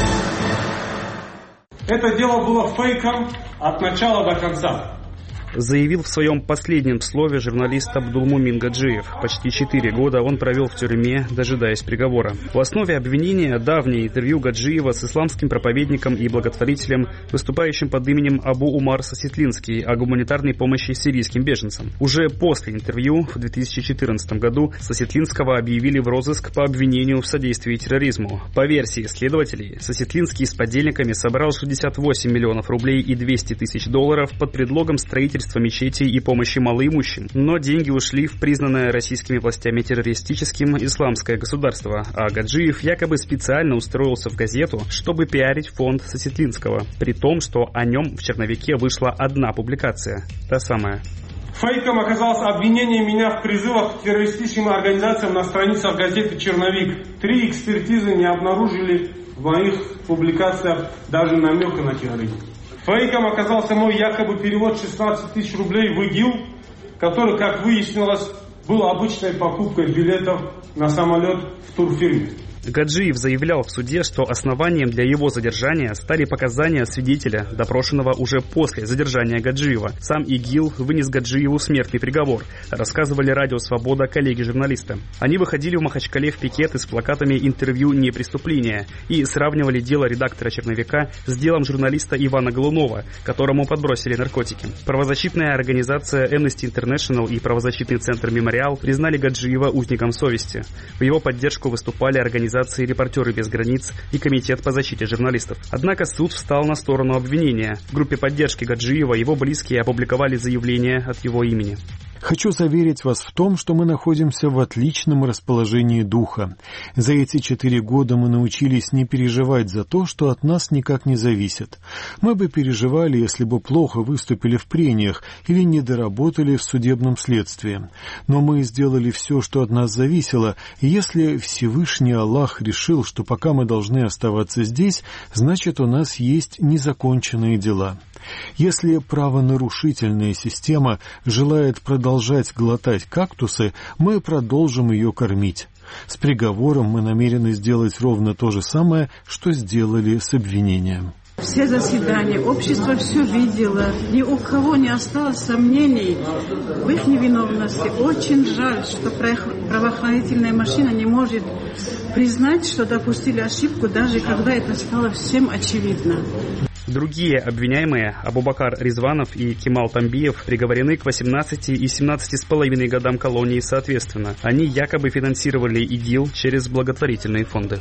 Это дело было фейком от начала до конца. Заявил в своем последнем слове журналист Абдулмумин Гаджиев. Почти четыре года он провел в тюрьме, дожидаясь приговора. В основе обвинения давнее интервью Гаджиева с исламским проповедником и благотворителем, выступающим под именем Абу Умар Сасетлинский, о гуманитарной помощи сирийским беженцам. Уже после интервью в две тысячи четырнадцатом году Сасетлинского объявили в розыск по обвинению в содействии терроризму. По версии следователей, Сасетлинский с подельниками собрал шестьдесят восемь миллионов рублей и двести тысяч долларов под предлогом строительства мечетей и помощи малоимущим. Но деньги ушли в признанное российскими властями террористическим исламское государство, а Гаджиев якобы специально устроился в газету, чтобы пиарить фонд Сасетлинского, при том, что о нем в черновике вышла одна публикация, та самая. Фейком оказалось обвинение меня в призывах к террористическим организациям на страницах газеты «Черновик». Три экспертизы не обнаружили в моих публикациях даже намека на терроризм. Фейком оказался мой якобы перевод шестнадцать тысяч рублей в ИГИЛ, который, как выяснилось, был обычной покупкой билетов на самолет в турфирме. Гаджиев заявлял в суде, что основанием для его задержания стали показания свидетеля, допрошенного уже после задержания Гаджиева. Сам ИГИЛ вынес Гаджиеву смертный приговор, рассказывали Радио Свобода коллеги-журналисты. Они выходили в Махачкале в пикеты с плакатами «Интервью не преступление» и сравнивали дело редактора «Черновика» с делом журналиста Ивана Голунова, которому подбросили наркотики. Правозащитная организация Amnesty International и правозащитный центр «Мемориал» признали Гаджиева узником совести. В его поддержку выступали организации «Репортеры без границ» и Комитет по защите журналистов. Однако суд встал на сторону обвинения. В группе поддержки Гаджиева его близкие опубликовали заявление от его имени. Хочу заверить вас в том, что мы находимся в отличном расположении духа. За эти четыре года мы научились не переживать за то, что от нас никак не зависит. Мы бы переживали, если бы плохо выступили в прениях или не доработали в судебном следствии. Но мы сделали все, что от нас зависело, и если Всевышний Аллах решил, что пока мы должны оставаться здесь, значит, у нас есть незаконченные дела. Если правонарушительная система желает продолжать глотать кактусы, мы продолжим ее кормить. С приговором мы намерены сделать ровно то же самое, что сделали с обвинением. Все заседания, общество все видело, ни у кого не осталось сомнений в их невиновности. Очень жаль, что правоохранительная машина не может признать, что допустили ошибку, даже когда это стало всем очевидно. Другие обвиняемые, Абубакар Ризванов и Кемал Тамбиев, приговорены к восемнадцати и семнадцати с половиной годам колонии соответственно. Они якобы финансировали ИГИЛ через благотворительные фонды.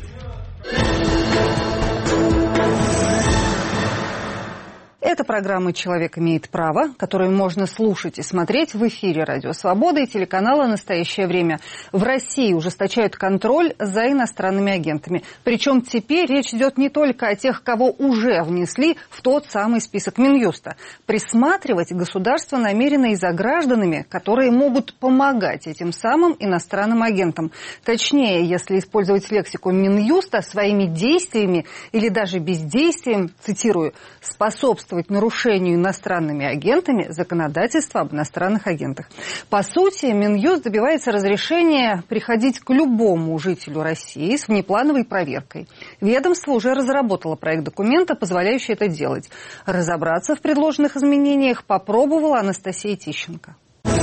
Это программа «Человек имеет право», которую можно слушать и смотреть в эфире Радио Свобода и телеканала «Настоящее время». В России ужесточают контроль за иностранными агентами. Причем теперь речь идет не только о тех, кого уже внесли в тот самый список Минюста. Присматривать государство намерено и за гражданами, которые могут помогать этим самым иностранным агентам. Точнее, если использовать лексику Минюста, своими действиями или даже бездействием, цитирую, способствовать нарушению иностранными агентами законодательства об иностранных агентах. По сути, Минюст добивается разрешения приходить к любому жителю России с внеплановой проверкой. Ведомство уже разработало проект документа, позволяющий это делать. Разобраться в предложенных изменениях попробовала Анастасия Тищенко.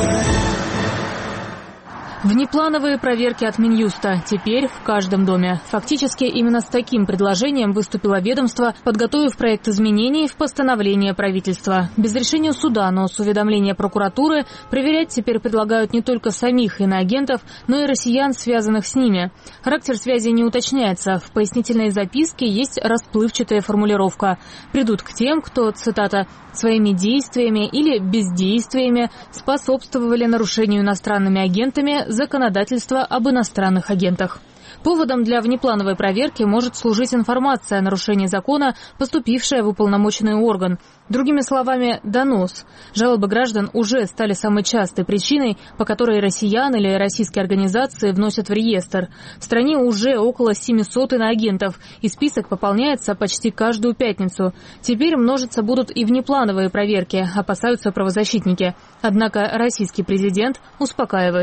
Внеплановые проверки от Минюста теперь в каждом доме. Фактически именно с таким предложением выступило ведомство, подготовив проект изменений в постановление правительства. Без решения суда, но с уведомления прокуратуры, проверять теперь предлагают не только самих иноагентов, но и россиян, связанных с ними. Характер связи не уточняется. В пояснительной записке есть расплывчатая формулировка. Придут к тем, кто, цитата, своими действиями или бездействиями способствовали нарушению иностранными агентами законодательства об иностранных агентах. Поводом для внеплановой проверки может служить информация о нарушении закона, поступившая в уполномоченный орган. Другими словами, донос. Жалобы граждан уже стали самой частой причиной, по которой россиян или российские организации вносят в реестр. В стране уже около семисот иноагентов, и список пополняется почти каждую пятницу. Теперь множиться будут и внеплановые проверки, опасаются правозащитники. Однако российский президент успокаивает.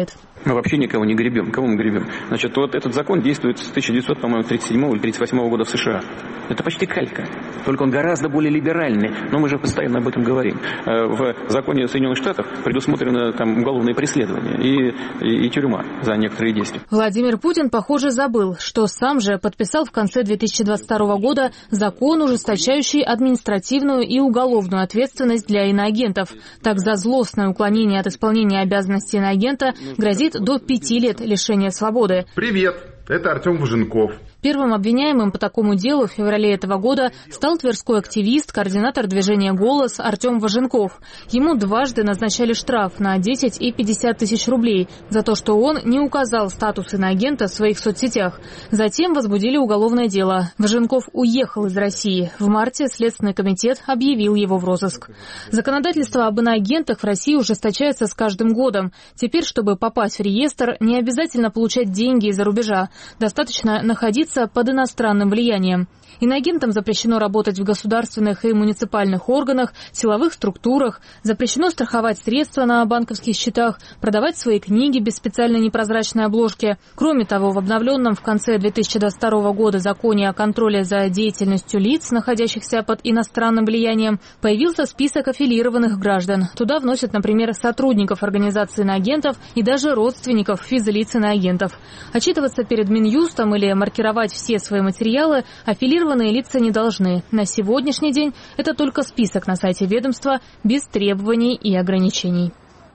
Мы вообще никого не гребем. Кого мы гребем? Значит, вот этот закон действует с тысяча девятьсот тридцать седьмого или тридцать восьмого года в США. Это почти калька. Только он гораздо более либеральный. Но мы же постоянно об этом говорим. В законе Соединенных Штатов предусмотрено там уголовное преследование и, и, и тюрьма за некоторые действия. Владимир Путин, похоже, забыл, что сам же подписал в конце две тысячи двадцать второго года закон, ужесточающий административную и уголовную ответственность для иноагентов. Так, за злостное уклонение от исполнения обязанностей иноагента грозит до пяти лет лишения свободы. Привет, это Артем Важенков. Первым обвиняемым по такому делу в феврале этого года стал тверской активист, координатор движения «Голос» Артем Важенков. Ему дважды назначали штраф на десять и пятьдесят тысяч рублей за то, что он не указал статус иноагента в своих соцсетях. Затем возбудили уголовное дело. Важенков уехал из России. В марте Следственный комитет объявил его в розыск. Законодательство об иноагентах в России ужесточается с каждым годом. Теперь, чтобы попасть в реестр, не обязательно получать деньги из-за рубежа. Достаточно находиться под иностранным влиянием. Иноагентам запрещено работать в государственных и муниципальных органах, силовых структурах, запрещено страховать средства на банковских счетах, продавать свои книги без специальной непрозрачной обложки. Кроме того, в обновленном в конце две тысячи двадцать второго года законе о контроле за деятельностью лиц, находящихся под иностранным влиянием, появился список аффилированных граждан. Туда вносят, например, сотрудников организации иноагентов и даже родственников физлиц иноагентов. Отчитываться перед Минюстом или маркировать все свои материалы аффилированные лица не должны. На сегодняшний день это только список на сайте ведомства без требований и ограничений.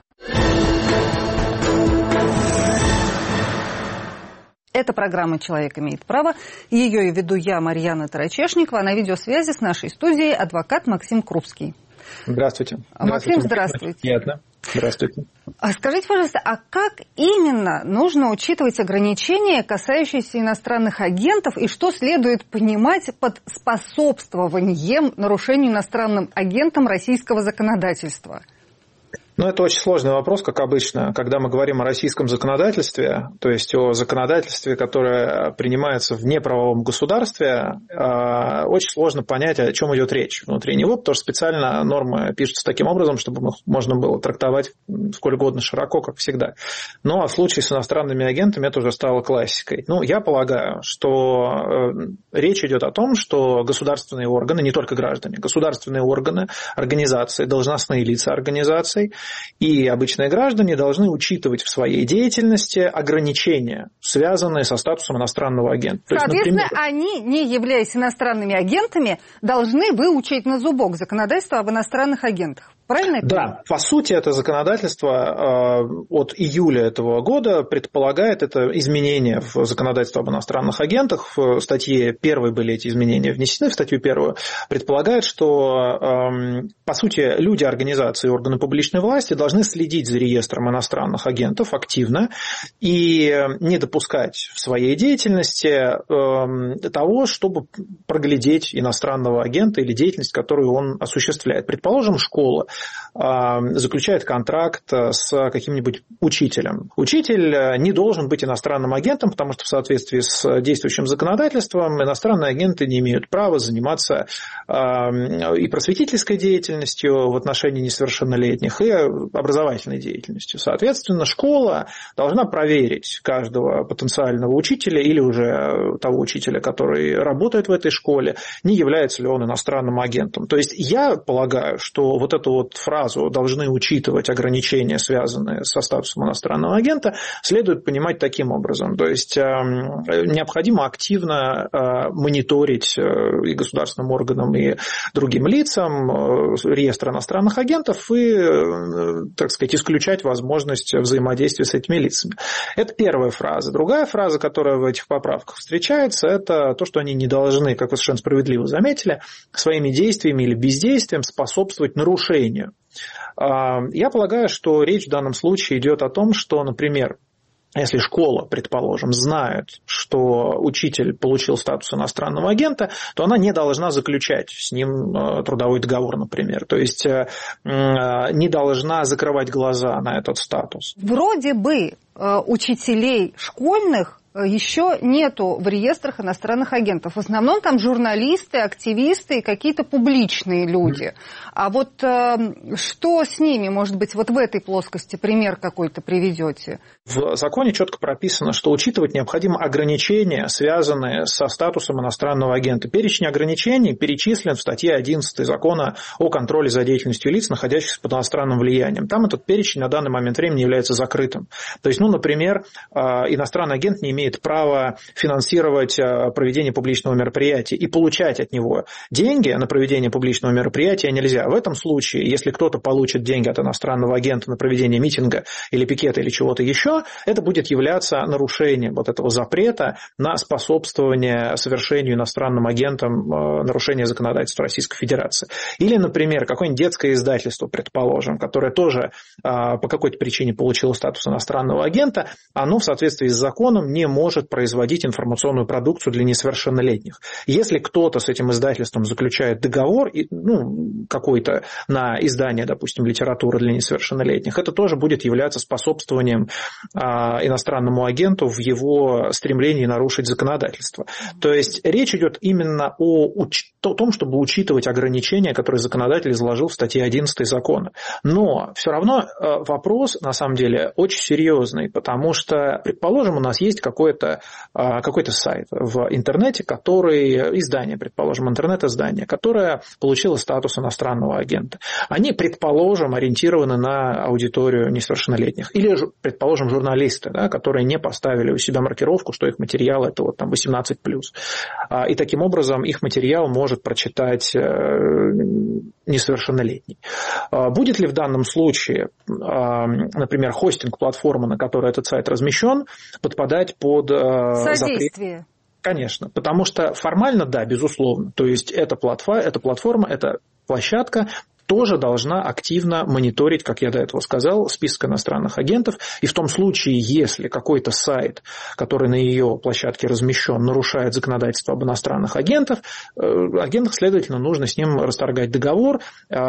Это программа «Человек имеет право». Ее и веду я, Марьяна Тарачешникова. А на видеосвязи с нашей студией адвокат Максим Крупский. Здравствуйте. Максим, здравствуйте. Приятно. Здравствуйте. А скажите, пожалуйста, а как именно нужно учитывать ограничения, касающиеся иностранных агентов, и что следует понимать под способствованием нарушению иностранным агентам российского законодательства? Ну, это очень сложный вопрос, как обычно, когда мы говорим о российском законодательстве, то есть о законодательстве, которое принимается в неправовом государстве, очень сложно понять, о чем идет речь внутри него, потому что специально нормы пишутся таким образом, чтобы их можно было трактовать сколь угодно широко, как всегда. Но в случае с иностранными агентами это уже стало классикой. Ну, я полагаю, что речь идет о том, что государственные органы, не только граждане, государственные органы, организации, должностные лица организаций и обычные граждане должны учитывать в своей деятельности ограничения, связанные со статусом иностранного агента. Соответственно, То есть, например, они, не являясь иностранными агентами, должны выучить на зубок законодательство об иностранных агентах. Правильно это? Да, по сути, это законодательство э, от июля этого года предполагает это изменение в законодательство об иностранных агентах. В статье первой были эти изменения внесены, в статью первую. Предполагает, что, э, по сути, люди, организации и органы публичной власти должны следить за реестром иностранных агентов активно и не допускать в своей деятельности э, того, чтобы проглядеть иностранного агента или деятельность, которую он осуществляет. Предположим, школа заключает контракт с каким-нибудь учителем. Учитель не должен быть иностранным агентом, потому что в соответствии с действующим законодательством иностранные агенты не имеют права заниматься и просветительской деятельностью в отношении несовершеннолетних, и образовательной деятельностью. Соответственно, школа должна проверить каждого потенциального учителя или уже того учителя, который работает в этой школе, не является ли он иностранным агентом. То есть я полагаю, что вот эту вот фразу «должны учитывать ограничения, связанные со статусом иностранного агента», следует понимать таким образом. То есть необходимо активно мониторить и государственным органам, и другим лицам реестр иностранных агентов и, так сказать, исключать возможность взаимодействия с этими лицами. Это первая фраза. Другая фраза, которая в этих поправках встречается, это то, что они не должны, как вы совершенно справедливо заметили, своими действиями или бездействием способствовать нарушению. Я полагаю, что речь в данном случае идет о том, что, например, если школа, предположим, знает, что учитель получил статус иностранного агента, то она не должна заключать с ним трудовой договор, например. То есть не должна закрывать глаза на этот статус. Вроде бы учителей школьных еще нету в реестрах иностранных агентов. В основном там журналисты, активисты и какие-то публичные люди. А вот э, что с ними, может быть, вот в этой плоскости пример какой-то приведете? В законе четко прописано, что учитывать необходимо ограничения, связанные со статусом иностранного агента. Перечень ограничений перечислен в статье одиннадцатой закона о контроле за деятельностью лиц, находящихся под иностранным влиянием. Там этот перечень на данный момент времени является закрытым. То есть, ну, например, иностранный агент не имеет права финансировать проведение публичного мероприятия и получать от него деньги на проведение публичного мероприятия нельзя. В этом случае, если кто-то получит деньги от иностранного агента на проведение митинга или пикета или чего-то еще, это будет являться нарушением вот этого запрета на способствование совершению иностранным агентам нарушения законодательства Российской Федерации. Или, например, какое-нибудь детское издательство, предположим, которое тоже по какой-то причине получило статус иностранного агента, оно в соответствии с законом не может производить информационную продукцию для несовершеннолетних. Если кто-то с этим издательством заключает договор, ну, какой-то на издание, допустим, литературы для несовершеннолетних, это тоже будет являться способствованием а, иностранному агенту в его стремлении нарушить законодательство. То есть речь идет именно о, о том, чтобы учитывать ограничения, которые законодатель изложил в статье одиннадцатой закона. Но все равно вопрос, на самом деле, очень серьезный, потому что, предположим, у нас есть какой-то, какой-то сайт в интернете, который, издание, предположим, интернет-издание, которое получило статус иностранного агента. Они, предположим, ориентированы на аудиторию несовершеннолетних. Или, предположим, журналисты, да, которые не поставили у себя маркировку, что их материал это вот там восемнадцать плюс. И таким образом их материал может прочитать несовершеннолетний. Будет ли в данном случае, например, хостинг платформы, на которой этот сайт размещен, подпадать под содействие? Запрет? Конечно, потому что формально, да, безусловно. То есть эта платформа, эта, платформа, эта площадка тоже должна активно мониторить, как я до этого сказал, список иностранных агентов. И в том случае, если какой-то сайт, который на ее площадке размещен, нарушает законодательство об иностранных агентах, агентах, следовательно, нужно с ним расторгать договор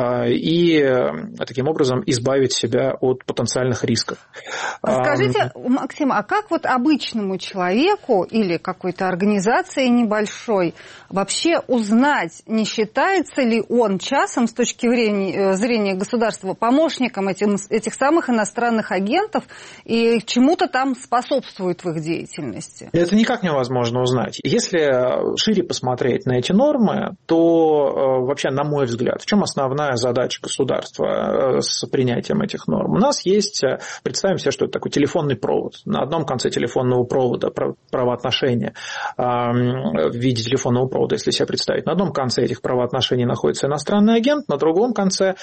и таким образом избавить себя от потенциальных рисков. Скажите, Максим, а как вот обычному человеку или какой-то организации небольшой вообще узнать, не считается ли он часом с точки зрения зрения государства помощником этим, этих самых иностранных агентов и чему-то там способствует в их деятельности? Это никак невозможно узнать. Если шире посмотреть на эти нормы, то вообще, на мой взгляд, в чем основная задача государства с принятием этих норм? У нас есть, представим себе, что это такой телефонный провод. На одном конце телефонного провода правоотношения в виде телефонного провода, если себе представить, на одном конце этих правоотношений находится иностранный агент, на другом конце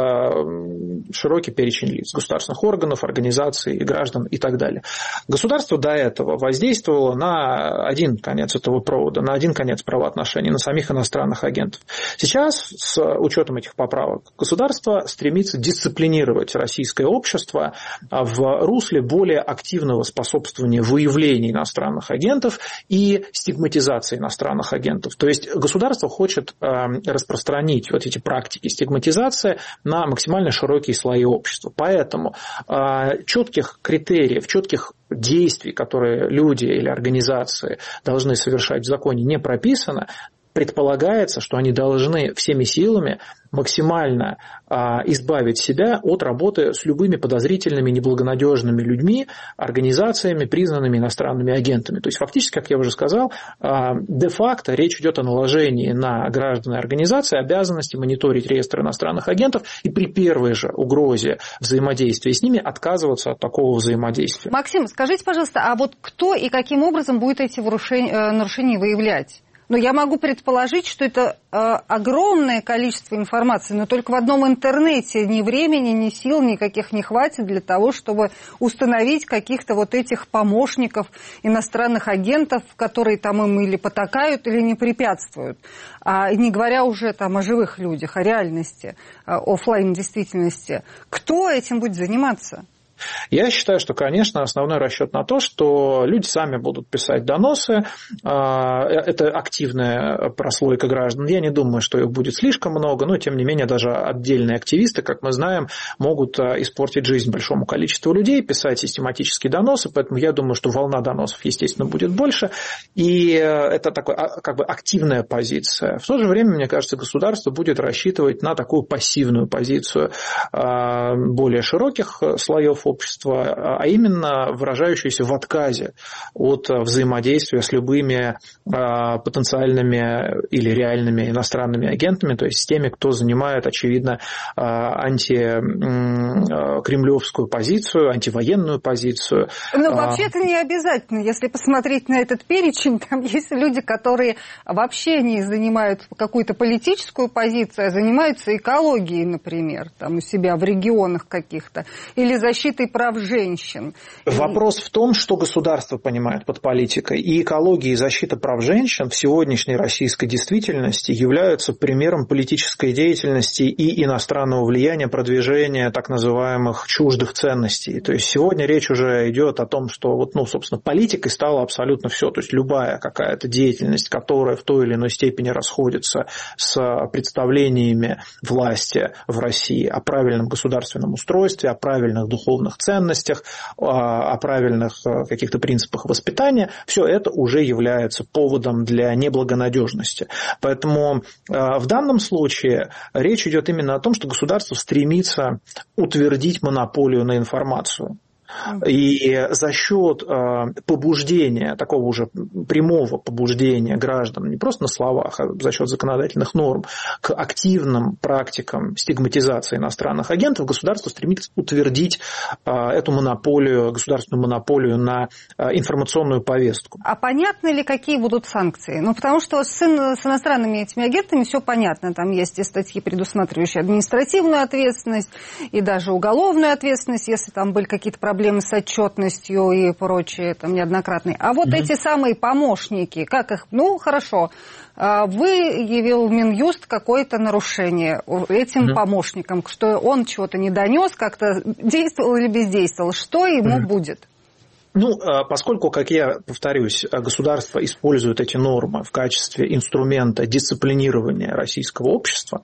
широкий перечень лиц, государственных органов, организаций, граждан и так далее. Государство до этого воздействовало на один конец этого провода, на один конец правоотношений, на самих иностранных агентов. Сейчас, с учетом этих поправок, государство стремится дисциплинировать российское общество в русле более активного способствования выявлению иностранных агентов и стигматизации иностранных агентов. То есть государство хочет распространить вот эти практики стигматизации на максимально широкие слои общества. Поэтому э, четких критериев, четких действий, которые люди или организации должны совершать в законе, не прописано. Предполагается, что они должны всеми силами максимально а, избавить себя от работы с любыми подозрительными, неблагонадежными людьми, организациями, признанными иностранными агентами. То есть, фактически, как я уже сказал, а, де-факто речь идет о наложении на граждан и организации обязанности мониторить реестр иностранных агентов и при первой же угрозе взаимодействия с ними отказываться от такого взаимодействия. Максим, скажите, пожалуйста, а вот кто и каким образом будет эти нарушения выявлять? Но я могу предположить, что это э, огромное количество информации, но только в одном интернете ни времени, ни сил никаких не хватит для того, чтобы установить каких-то вот этих помощников иностранных агентов, которые там им или потакают, или не препятствуют. А не говоря уже там о живых людях, о реальности, офлайн действительности. Кто этим будет заниматься? Я считаю, что, конечно, основной расчет на то, что люди сами будут писать доносы. Это активная прослойка граждан. Я не думаю, что их будет слишком много, но, тем не менее, даже отдельные активисты, как мы знаем, могут испортить жизнь большому количеству людей, писать систематические доносы, поэтому я думаю, что волна доносов, естественно, будет больше. И это такая как бы активная позиция. В то же время, мне кажется, государство будет рассчитывать на такую пассивную позицию более широких слоев общества, а именно выражающуюся в отказе от взаимодействия с любыми потенциальными или реальными иностранными агентами, то есть с теми, кто занимает, очевидно, антикремлевскую позицию, антивоенную позицию. Ну, вообще это не обязательно. Если посмотреть на этот перечень, там есть люди, которые вообще не занимают какую-то политическую позицию, а занимаются экологией, например, там у себя в регионах каких-то, или защитой прав женщин. Вопрос в том, что государство понимает под политикой. И экология, и защита прав женщин в сегодняшней российской действительности являются примером политической деятельности и иностранного влияния, продвижения так называемых чуждых ценностей. То есть сегодня речь уже идет о том, что вот, ну, собственно, политикой стало абсолютно все. То есть любая какая-то деятельность, которая в той или иной степени расходится с представлениями власти в России о правильном государственном устройстве, о правильных духовных ценностях, о правильных каких-то принципах воспитания, все это уже является поводом для неблагонадежности. Поэтому в данном случае речь идет именно о том, что государство стремится утвердить монополию на информацию. И за счет побуждения, такого уже прямого побуждения граждан, не просто на словах, а за счет законодательных норм, к активным практикам стигматизации иностранных агентов, государство стремится утвердить эту монополию, государственную монополию на информационную повестку. А понятно ли, какие будут санкции? Ну, потому что с, с иностранными этими агентами все понятно. Там есть и статьи, предусматривающие административную ответственность, и даже уголовную ответственность, если там были какие-то проблемы проблемы с отчетностью и прочее, там, неоднократные. А вот mm-hmm. эти самые помощники, как их, ну, хорошо, выявил Минюст какое-то нарушение этим mm-hmm. помощникам, что он чего-то не донес, как-то действовал или бездействовал, что ему mm-hmm. будет? Ну, поскольку, как я повторюсь, государство использует эти нормы в качестве инструмента дисциплинирования российского общества,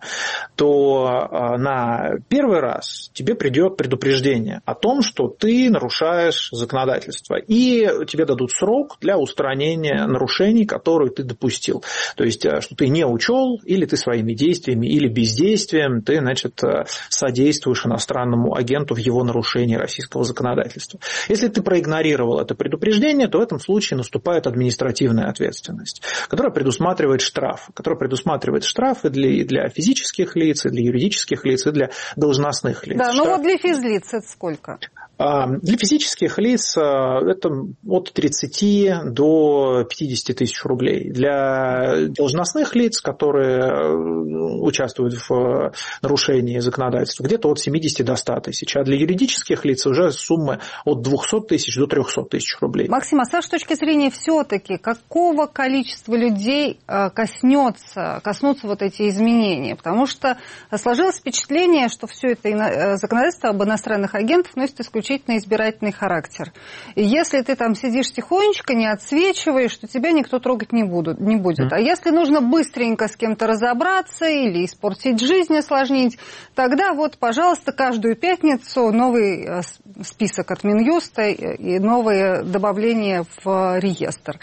то на первый раз тебе придет предупреждение о том, что ты нарушаешь законодательство, и тебе дадут срок для устранения нарушений, которые ты допустил. То есть, что ты не учел, или ты своими действиями, или бездействием, ты, значит, содействуешь иностранному агенту в его нарушении российского законодательства. Если ты проигнорировал это предупреждение, то в этом случае наступает административная ответственность, которая предусматривает штраф, которая предусматривает штрафы для, и для физических лиц, и для юридических лиц, и для должностных лиц. Да, Штраф... ну вот для физлиц это сколько? Для физических лиц это от тридцати до пятидесяти тысяч рублей. Для должностных лиц, которые участвуют в нарушении законодательства, где-то от семидесяти до ста тысяч. А для юридических лиц уже суммы от двухсот тысяч до трехсот тысяч рублей. Максим, а с вашей точки зрения все-таки какого количества людей коснется, коснутся вот эти изменения? Потому что сложилось впечатление, что все это законодательство об иностранных агентах носит исключительно избирательный характер. И если ты там сидишь тихонечко, не отсвечиваешь, то тебя никто трогать не, будут, не будет. Mm. А если нужно быстренько с кем-то разобраться или испортить жизнь, осложнить, тогда вот, пожалуйста, каждую пятницу новый список от Минюста и новые добавления в реестр.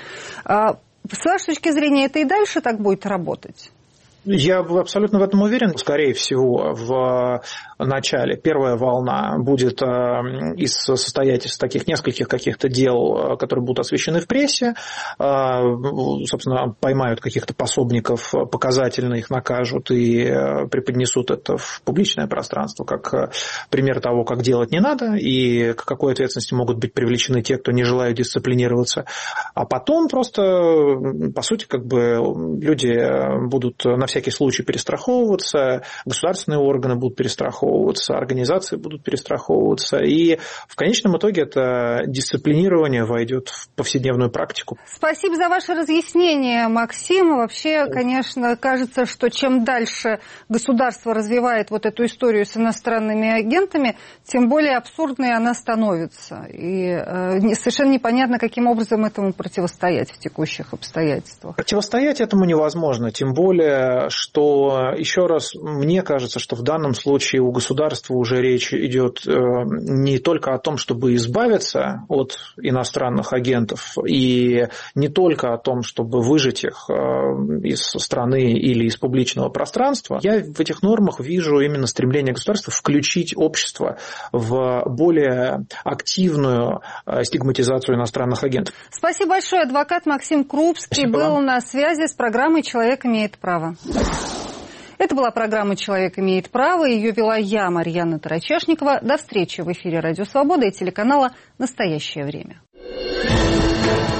С вашей точки зрения, это и дальше так будет работать? Я абсолютно в этом уверен. Скорее всего, в начале первая волна будет из состоять из таких нескольких каких-то дел, которые будут освещены в прессе. Собственно, поймают каких-то пособников, показательно их накажут и преподнесут это в публичное пространство, как пример того, как делать не надо, и к какой ответственности могут быть привлечены те, кто не желают дисциплинироваться. А потом просто, по сути, как бы люди будут на всякий всякий случай перестраховываться, государственные органы будут перестраховываться, организации будут перестраховываться, и в конечном итоге это дисциплинирование войдет в повседневную практику. Спасибо за ваше разъяснение, Максим. Вообще, конечно, кажется, что чем дальше государство развивает вот эту историю с иностранными агентами, тем более абсурдной она становится. И э, совершенно непонятно, каким образом этому противостоять в текущих обстоятельствах. Противостоять этому невозможно, тем более, что, еще раз, мне кажется, что в данном случае у государства уже речь идет э, не только о том, чтобы избавиться от иностранных агентов, и не только о том, чтобы выжать их э, из страны или из публичного пространства. Я в этих нормах вижу именно стремление государства включить общество в более активную э, стигматизацию иностранных агентов. Спасибо большое. Адвокат Максим Крупский Спасибо был вам. На связи с программой «Человек имеет право». Это была программа «Человек имеет право». Ее вела я, Марьяна Тарачешникова. До встречи в эфире «Радио Свобода» и телеканала «Настоящее время».